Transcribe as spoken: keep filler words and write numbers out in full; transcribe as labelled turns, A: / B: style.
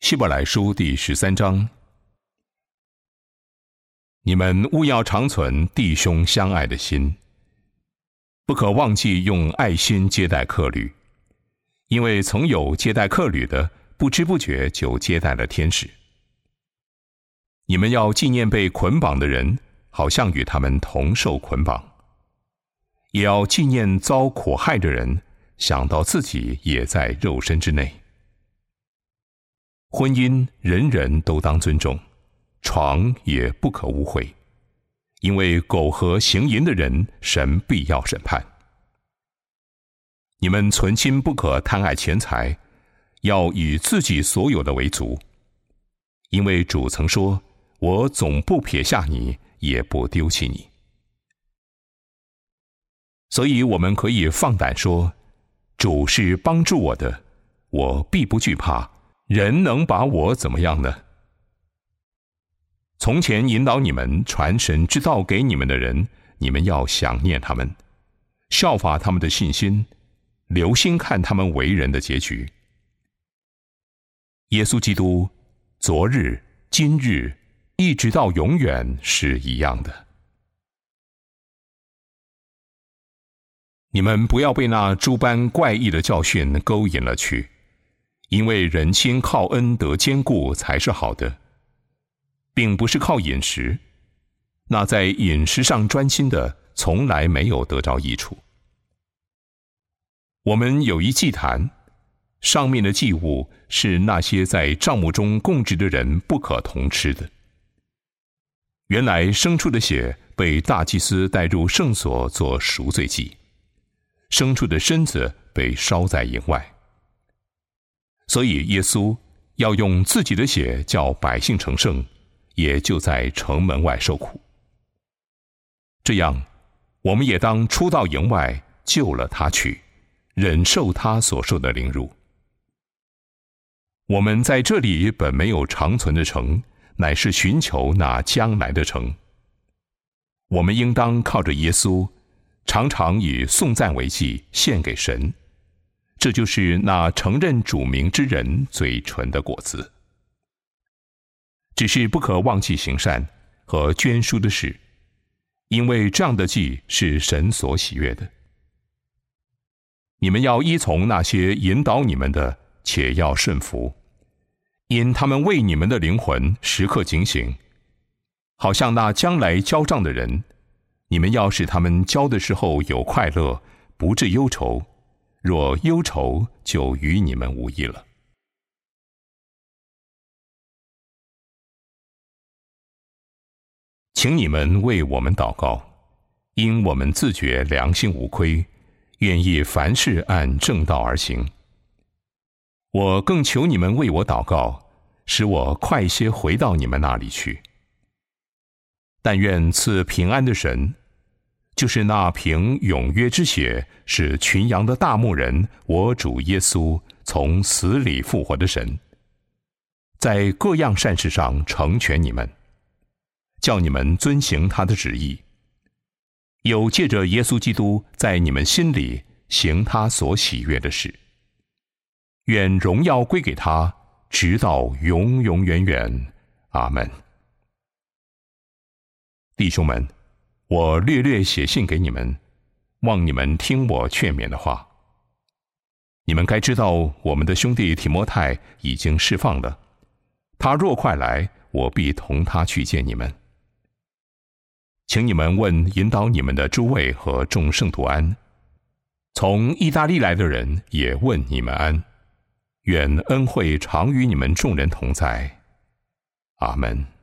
A: 希伯来书第十三章，你们务要长存弟兄相爱的心，不可忘记用爱心接待客旅，因为曾有接待客旅的，不知不觉就接待了天使。你们要纪念被捆绑的人，好像与他们同受捆绑；也要纪念遭苦害的人，想到自己也在肉身之内。婚姻人人都当尊重，床也不可污秽，因为苟合行淫的人，神必要审判。你们存心不可贪爱钱财，要以自己所有的为足，因为主曾说：我总不撇下你，也不丢弃你。所以我们可以放胆说：主是帮助我的，我必不惧怕，人能把我怎么样呢？从前引导你们传神之道给你们的人，你们要想念他们，效法他们的信心，留心看他们为人的结局。耶稣基督昨日、今日，一直到永远是一样的。你们不要被那诸般怪异的教训勾引了去，因为人心靠恩得坚固才是好的，并不是靠饮食。那在饮食上专心的，从来没有得着益处。我们有一祭坛，上面的祭物是那些在帐幕中供职的人不可同吃的。原来牲畜的血被大祭司带入圣所做赎罪祭，牲畜的身子被烧在营外。所以耶稣要用自己的血叫百姓成圣，也就在城门外受苦。这样，我们也当出到营外，救了他去，忍受他所受的凌辱。我们在这里本没有长存的城，乃是寻求那将来的城。我们应当靠着耶稣，常常以颂赞为祭献给神，这就是那承认主名之人嘴唇的果子。只是不可忘记行善和捐书的事，因为这样的祭是神所喜悦的。你们要依从那些引导你们的，且要顺服，因他们为你们的灵魂时刻警醒，好像那将来交账的人。你们要使他们交的时候有快乐，不致忧愁，若忧愁，就与你们无益了。请你们为我们祷告，因我们自觉良心无亏，愿意凡事按正道而行。我更求你们为我祷告，使我快些回到你们那里去。但愿赐平安的神，就是那凭永约之血使群羊的大牧人，我主耶稣从死里复活的神，在各样善事上成全你们，叫你们遵行他的旨意，有借着耶稣基督在你们心里行他所喜悦的事。愿荣耀归给他，直到永永远远。阿们。弟兄们，我略略写信给你们，望你们听我劝勉的话。你们该知道，我们的兄弟提摩太已经释放了，他若快来，我必同他去见你们。请你们问引导你们的诸位和众圣徒安。从意大利来的人也问你们安。愿恩惠常与你们众人同在。阿们。